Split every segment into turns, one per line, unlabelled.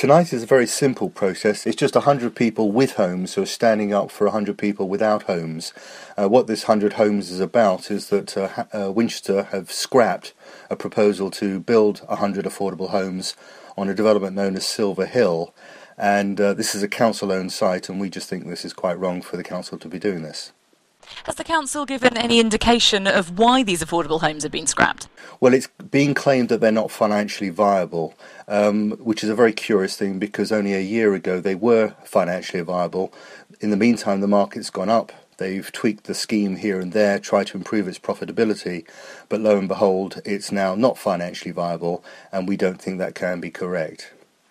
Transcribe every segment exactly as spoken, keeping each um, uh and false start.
Tonight is a very simple process. It's just one hundred people with homes who are standing up for one hundred people without homes. Uh, what this one hundred homes is about is that uh, uh, Winchester have scrapped a proposal to build one hundred affordable homes on a development known as Silver Hill. And uh, this is a council-owned site, and we just think this is quite wrong for the council to be doing this.
Has the council given any indication of why these affordable homes have been scrapped?
Well, it's being claimed that they're not financially viable, um, which is a very curious thing because only a year ago they were financially viable. In the meantime, the market's gone up. They've tweaked the scheme here and there, tried to improve its profitability, but lo and behold, it's now not financially viable, and we don't think that can be correct.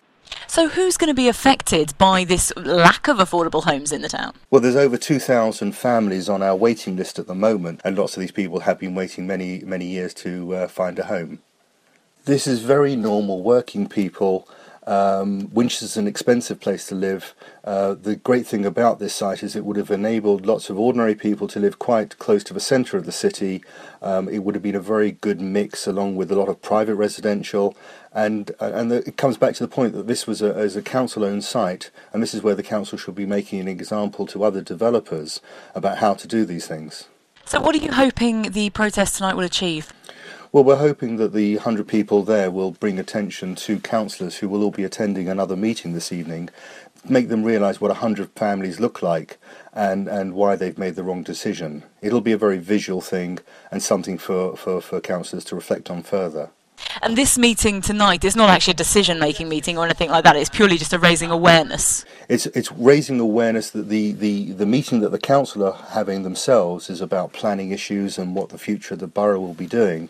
So who's going to be affected by this lack of affordable homes in the town?
Well, there's over two thousand families on our waiting list at the moment, and lots of these people have been waiting many, many years to uh, find a home. This is very normal working people. Um, Winchester's an expensive place to live. Uh, the great thing about this site is it would have enabled lots of ordinary people to live quite close to the centre of the city. Um, it would have been a very good mix along with a lot of private residential, and uh, and the, it comes back to the point that this was a, as a council-owned site, and this is where the council should be making an example to other developers about how to do these things.
So what are you hoping the protest tonight will achieve?
Well, we're hoping that the one hundred people there will bring attention to councillors who will all be attending another meeting this evening, make them realise what one hundred families look like and, and why they've made the wrong decision. It'll be a very visual thing and something for, for, for councillors to reflect on further.
And this meeting tonight is not actually a decision-making meeting or anything like that. It's purely just a raising awareness.
It's it's raising awareness that the, the, the meeting that the council are having themselves is about planning issues and what the future of the borough will be doing.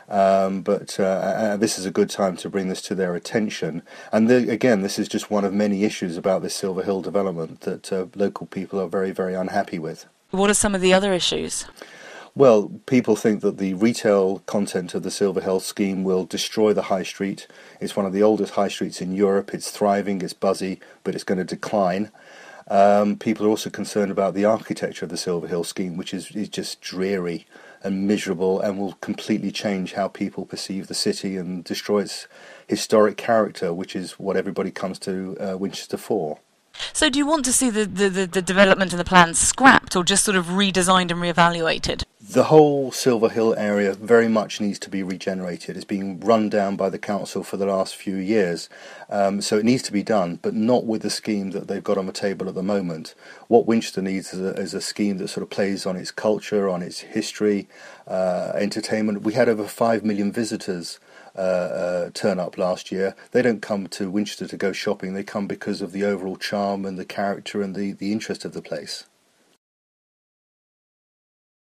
Um, but uh, this is a good time to bring this to their attention. And the, again, this is just one of many issues about this Silver Hill development that uh, local people are very, very unhappy with.
What are some of the other issues?
Well, people think that the retail content of the Silver Hill scheme will destroy the high street. It's one of the oldest high streets in Europe. It's thriving, it's buzzy, but it's going to decline. Um, people are also concerned about the architecture of the Silver Hill scheme, which is, is just dreary and miserable and will completely change how people perceive the city and destroy its historic character, which is what everybody comes to uh, Winchester for.
So do you want to see the, the, the, the development and the plans scrapped or just sort of redesigned and reevaluated?
The whole Silver Hill area very much needs to be regenerated. It's been run down by the council for the last few years, um, so it needs to be done, but not with the scheme that they've got on the table at the moment. What Winchester needs is a, is a scheme that sort of plays on its culture, on its history, uh, entertainment. We had over five million visitors uh, uh, turn up last year. They don't come to Winchester to go shopping, they come because of the overall charm and the character and the, the interest of the place.